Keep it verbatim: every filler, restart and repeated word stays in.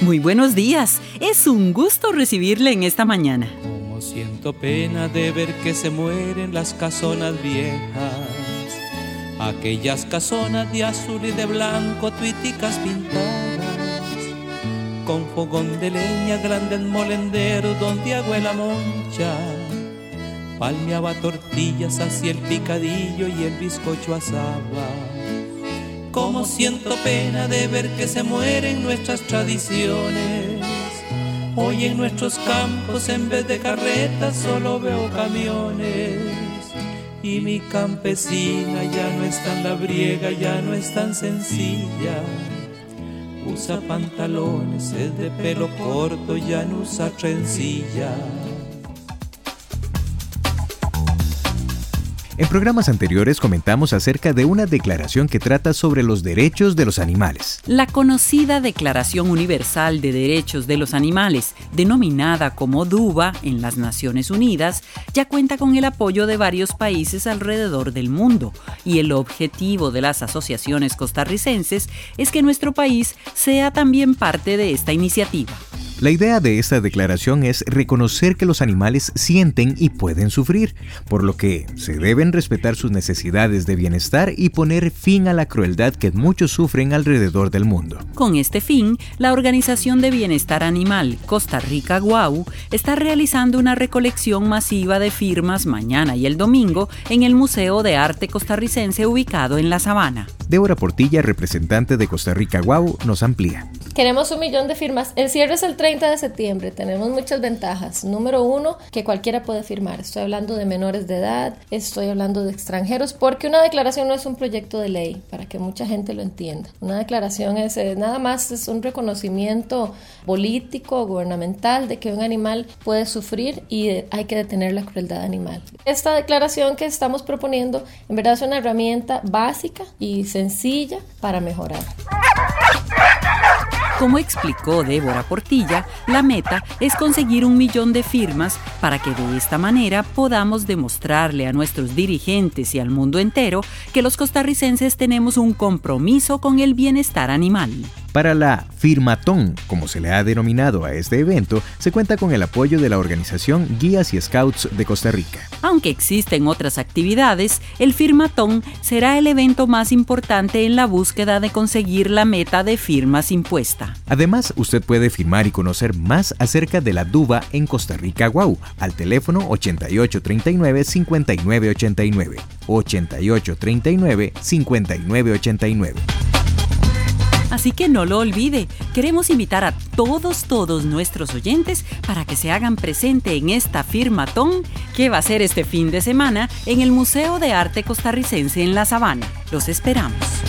Muy buenos días, es un gusto recibirle en esta mañana. Como siento pena de ver que se mueren las casonas viejas, aquellas casonas de azul y de blanco, tuiticas pintadas, con fogón de leña, grandes molenderos donde abuela moncha palmeaba tortillas, hacía el picadillo y el bizcocho asaba. Como siento pena de ver que se mueren nuestras tradiciones. Hoy en nuestros campos en vez de carretas solo veo camiones. Y mi campesina ya no es tan labriega, ya no es tan sencilla. Usa pantalones, es de pelo corto, ya no usa trencilla. En programas anteriores comentamos acerca de una declaración que trata sobre los derechos de los animales. La conocida Declaración Universal de Derechos de los Animales, denominada como DUBA en las Naciones Unidas, ya cuenta con el apoyo de varios países alrededor del mundo, y el objetivo de las asociaciones costarricenses es que nuestro país sea también parte de esta iniciativa. La idea de esta declaración es reconocer que los animales sienten y pueden sufrir, por lo que se deben respetar sus necesidades de bienestar y poner fin a la crueldad que muchos sufren alrededor del mundo. Con este fin, la Organización de Bienestar Animal Costa Rica Guau está realizando una recolección masiva de firmas mañana y el domingo en el Museo de Arte Costarricense ubicado en La Sabana. Débora Portilla, representante de Costa Rica Guau, nos amplía. Queremos un millón de firmas. El cierre es el treinta de septiembre. Tenemos muchas ventajas. Número uno, que cualquiera puede firmar. Estoy hablando de menores de edad, estoy hablando de extranjeros, porque una declaración no es un proyecto de ley, para que mucha gente lo entienda. Una declaración es eh, nada más es un reconocimiento político, gubernamental, de que un animal puede sufrir y de, hay que detener la crueldad animal. Esta declaración que estamos proponiendo, en verdad es una herramienta básica y sencilla para mejorar. Como explicó Débora Portilla, la meta es conseguir un millón de firmas para que de esta manera podamos demostrarle a nuestros dirigentes y al mundo entero que los costarricenses tenemos un compromiso con el bienestar animal. Para la Firmatón, como se le ha denominado a este evento, se cuenta con el apoyo de la organización Guías y Scouts de Costa Rica. Aunque existen otras actividades, el Firmatón será el evento más importante en la búsqueda de conseguir la meta de firmas impuesta. Además, usted puede firmar y conocer más acerca de la DUBA en Costa Rica Guau al teléfono ochenta y ocho treinta y nueve cincuenta y nueve ochenta y nueve, ochenta y ocho treinta y nueve cincuenta y nueve ochenta y nueve. Así que no lo olvide, queremos invitar a todos, todos nuestros oyentes para que se hagan presente en esta firmatón que va a ser este fin de semana en el Museo de Arte Costarricense en La Sabana. Los esperamos.